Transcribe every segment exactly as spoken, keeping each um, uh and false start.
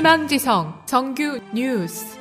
희망지성 정규 뉴스.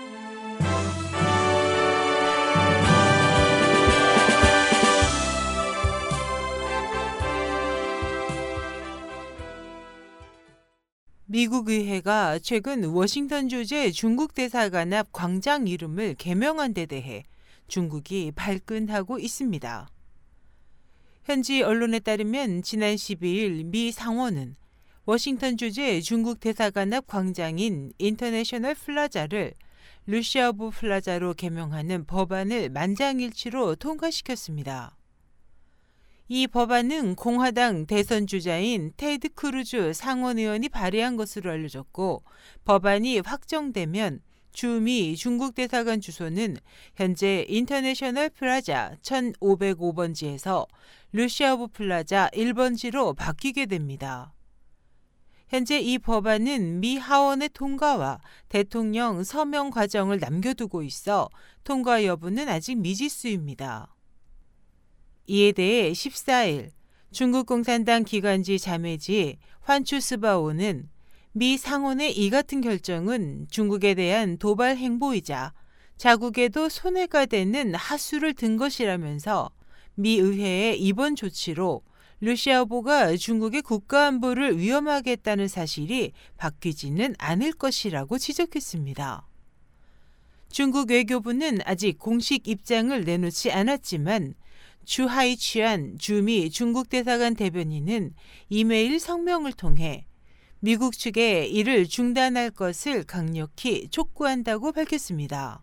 미국 의회가 최근 워싱턴 주재 중국 대사관 앞 광장 이름을 개명한 데 대해 중국이 발끈하고 있습니다. 현지 언론에 따르면 지난 십이일 미 상원은 워싱턴 주재 중국 대사관 앞 광장인 인터내셔널 플라자를 루시아브 플라자로 개명하는 법안을 만장일치로 통과시켰습니다. 이 법안은 공화당 대선 주자인 테드 크루즈 상원 의원이 발의한 것으로 알려졌고, 법안이 확정되면 주미 중국 대사관 주소는 현재 인터내셔널 플라자 천오백오 번지에서 루시아브 플라자 일 번지로 바뀌게 됩니다. 현재 이 법안은 미 하원의 통과와 대통령 서명 과정을 남겨두고 있어 통과 여부는 아직 미지수입니다. 이에 대해 십사일 중국 공산당 기관지 자매지 환추스바오는 미 상원의 이 같은 결정은 중국에 대한 도발 행보이자 자국에도 손해가 되는 하수를 든 것이라면서 미 의회의 이번 조치로 루시아보가 중국의 국가안보를 위험하게 했다는 사실이 바뀌지는 않을 것이라고 지적했습니다. 중국 외교부는 아직 공식 입장을 내놓지 않았지만 주하이취안 주미 중국 대사관 대변인은 이메일 성명을 통해 미국 측에 이를 중단할 것을 강력히 촉구한다고 밝혔습니다.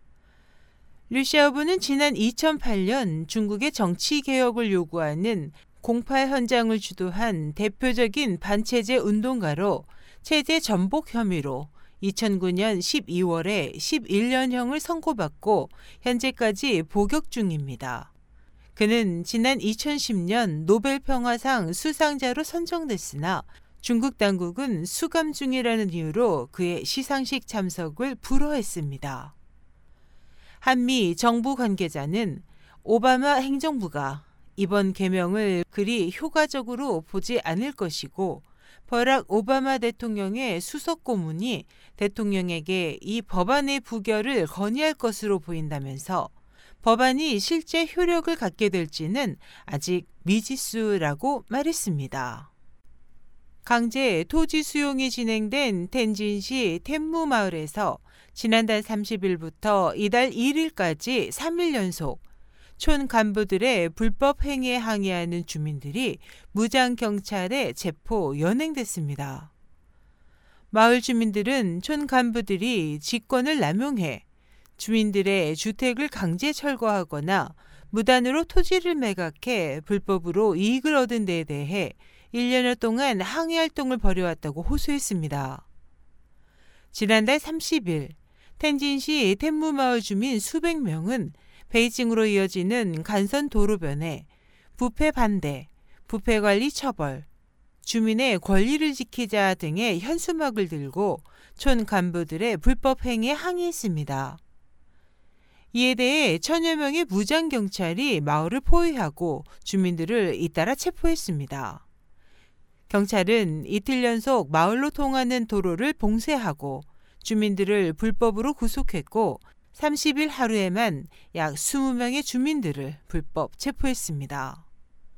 루시아보는 지난 이천팔년 중국의 정치개혁을 요구하는 공팔 현장을 주도한 대표적인 반체제 운동가로 체제 전복 혐의로 이천구년 십이월에 십일년형을 선고받고 현재까지 복역 중입니다. 그는 지난 이천십년 노벨평화상 수상자로 선정됐으나 중국 당국은 수감 중이라는 이유로 그의 시상식 참석을 불허했습니다. 한미 정부 관계자는 오바마 행정부가 이번 개명을 그리 효과적으로 보지 않을 것이고, 버락 오바마 대통령의 수석 고문이 대통령에게 이 법안의 부결을 건의할 것으로 보인다면서 법안이 실제 효력을 갖게 될지는 아직 미지수라고 말했습니다. 강제 토지 수용이 진행된 텐진시 텐무 마을에서 지난달 삼십일부터 이달 일일까지 삼일 연속 촌 간부들의 불법 행위에 항의하는 주민들이 무장 경찰에 체포 연행됐습니다. 마을 주민들은 촌 간부들이 직권을 남용해 주민들의 주택을 강제 철거하거나 무단으로 토지를 매각해 불법으로 이익을 얻은 데에 대해 일년여 동안 항의 활동을 벌여왔다고 호소했습니다. 지난달 삼십일 텐진시 텐무마을 주민 수백 명은 베이징으로 이어지는 간선 도로변에 부패 반대, 부패 관리 처벌, 주민의 권리를 지키자 등의 현수막을 들고 촌 간부들의 불법 행위에 항의했습니다. 이에 대해 천여 명의 무장 경찰이 마을을 포위하고 주민들을 잇따라 체포했습니다. 경찰은 이틀 연속 마을로 통하는 도로를 봉쇄하고 주민들을 불법으로 구속했고, 삼십일 하루에만 약 이십 명의 주민들을 불법 체포했습니다.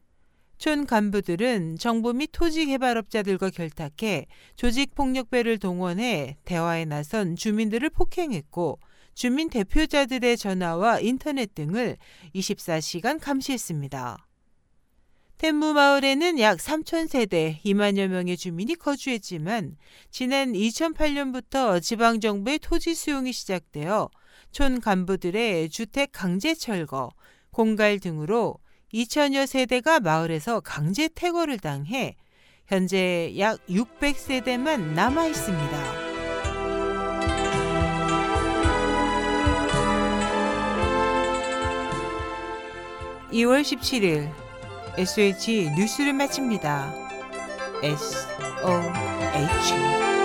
촌 간부들은 정부 및 토지 개발업자들과 결탁해 조직폭력배를 동원해 대화에 나선 주민들을 폭행했고, 주민 대표자들의 전화와 인터넷 등을 이십사시간 감시했습니다. 텐무 마을에는 약 삼천 세대 이만여 명의 주민이 거주했지만 지난 이천팔년부터 지방정부의 토지 수용이 시작되어 촌 간부들의 주택 강제 철거, 공갈 등으로 이천여 세대가 마을에서 강제 퇴거를 당해 현재 약 육백 세대만 남아 있습니다. 이월 십칠일 에스오에이치 뉴스를 마칩니다. 에스 오 에이치